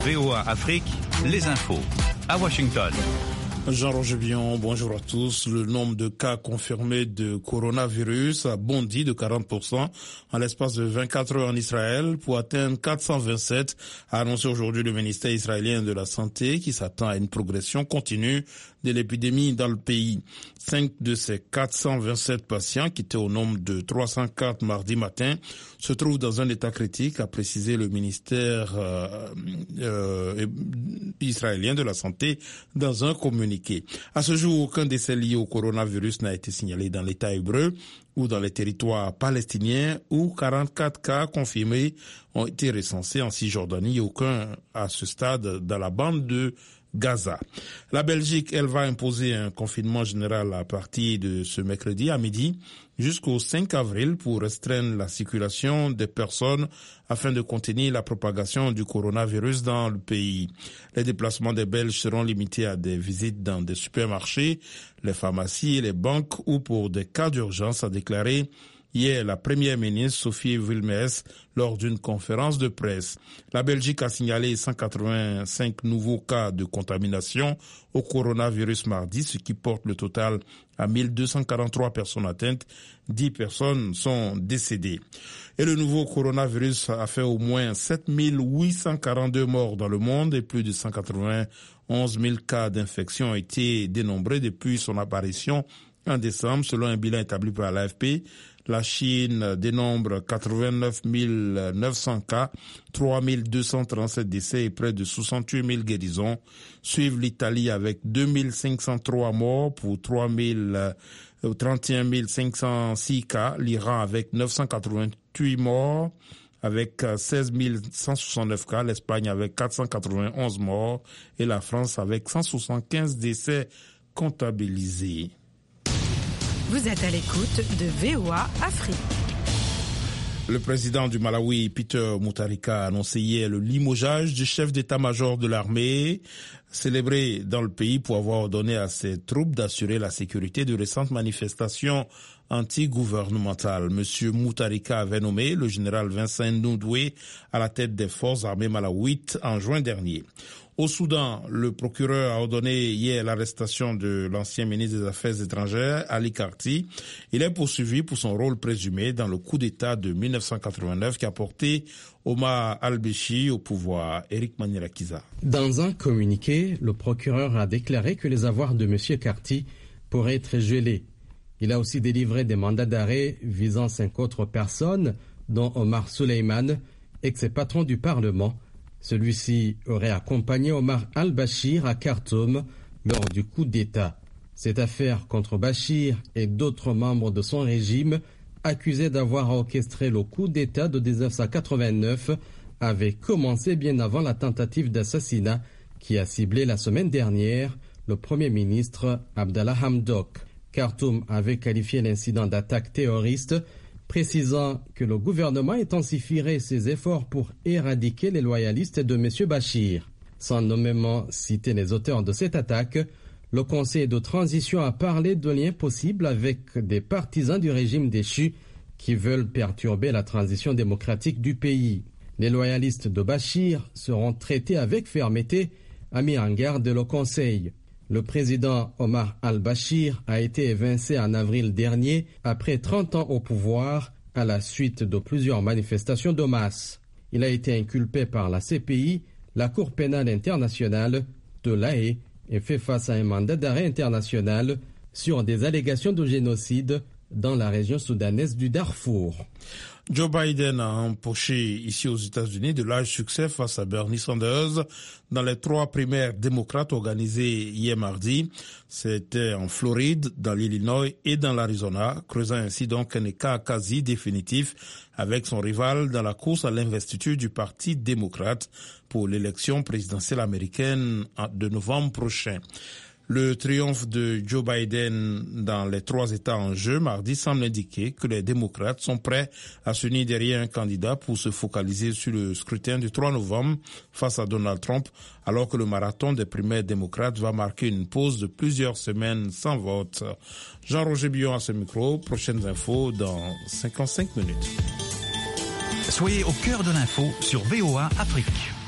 VOA Afrique, les infos. À Washington. Jean-Roger Bion, bonjour à tous. Le nombre de cas confirmés de coronavirus a bondi de 40% en l'espace de 24 heures en Israël pour atteindre 427, a annoncé aujourd'hui le ministère israélien de la Santé qui s'attend à une progression continue de l'épidémie dans le pays. 5 de ces 427 patients, qui étaient au nombre de 304 mardi matin, se trouvent dans un état critique, a précisé le ministère israélien de la Santé dans un communiqué. À ce jour, aucun décès lié au coronavirus n'a été signalé dans l'État hébreu ou dans les territoires palestiniens où 44 cas confirmés ont été recensés en Cisjordanie et aucun à ce stade dans la bande de Gaza. La Belgique, elle va imposer un confinement général à partir de ce mercredi à midi jusqu'au 5 avril pour restreindre la circulation des personnes afin de contenir la propagation du coronavirus dans le pays. Les déplacements des Belges seront limités à des visites dans des supermarchés, les pharmacies et les banques ou pour des cas d'urgence, a déclaré hier la première ministre Sophie Wilmès lors d'une conférence de presse. La Belgique a signalé 185 nouveaux cas de contamination au coronavirus mardi, ce qui porte le total à 1243 personnes atteintes. 10 personnes sont décédées. Et le nouveau coronavirus a fait au moins 7842 morts dans le monde et plus de 191 000 cas d'infection ont été dénombrés depuis son apparition en décembre, selon un bilan établi par l'AFP. La Chine dénombre 89 900 cas, 3 237 décès et près de 68 000 guérisons. Suivent l'Italie avec 2 503 morts pour 31 506 cas. L'Iran avec 988 morts avec 16 169 cas. L'Espagne avec 491 morts et la France avec 175 décès comptabilisés. Vous êtes à l'écoute de VOA Afrique. Le président du Malawi, Peter Mutharika, a annoncé hier le limogeage du chef d'état-major de l'armée, célébré dans le pays pour avoir ordonné à ses troupes d'assurer la sécurité de récentes manifestations anti-gouvernementales. Monsieur Mutharika avait nommé le général Vincent Ndoué à la tête des forces armées malawites en juin dernier. Au Soudan, le procureur a ordonné hier l'arrestation de l'ancien ministre des Affaires étrangères, Ali Karti. Il est poursuivi pour son rôle présumé dans le coup d'État de 1989 qui a porté Omar al-Béchi au pouvoir. Eric Manirakiza. Dans un communiqué, le procureur a déclaré que les avoirs de M. Karti pourraient être gelés. Il a aussi délivré des mandats d'arrêt visant 5 autres personnes, dont Omar Suleiman, ex-patron du Parlement. Celui-ci aurait accompagné Omar al-Bashir à Khartoum lors du coup d'État. Cette affaire contre Bachir et d'autres membres de son régime, accusés d'avoir orchestré le coup d'État de 1989, avait commencé bien avant la tentative d'assassinat qui a ciblé la semaine dernière le Premier ministre Abdallah Hamdok. Khartoum avait qualifié l'incident d'attaque terroriste, précisant que le gouvernement intensifierait ses efforts pour éradiquer les loyalistes de M. Bachir. Sans nommément citer les auteurs de cette attaque, le Conseil de transition a parlé de liens possibles avec des partisans du régime déchu qui veulent perturber la transition démocratique du pays. Les loyalistes de Bachir seront traités avec fermeté, a mis en garde le Conseil. Le président Omar al-Bashir a été évincé en avril dernier après 30 ans au pouvoir à la suite de plusieurs manifestations de masse. Il a été inculpé par la CPI, la Cour pénale internationale de l'Haye, et fait face à un mandat d'arrêt international sur des allégations de génocide dans la région soudanaise du Darfour. Joe Biden a empoché ici aux États-Unis de larges succès face à Bernie Sanders dans les 3 primaires démocrates organisées hier mardi. C'était en Floride, dans l'Illinois et dans l'Arizona, creusant ainsi donc un écart quasi définitif avec son rival dans la course à l'investiture du Parti démocrate pour l'élection présidentielle américaine de novembre prochain. Le triomphe de Joe Biden dans les 3 États en jeu mardi semble indiquer que les démocrates sont prêts à s'unir derrière un candidat pour se focaliser sur le scrutin du 3 novembre face à Donald Trump, alors que le marathon des primaires démocrates va marquer une pause de plusieurs semaines sans vote. Jean-Roger Bion à ce micro. Prochaines infos dans 55 minutes. Soyez au cœur de l'info sur VOA Afrique.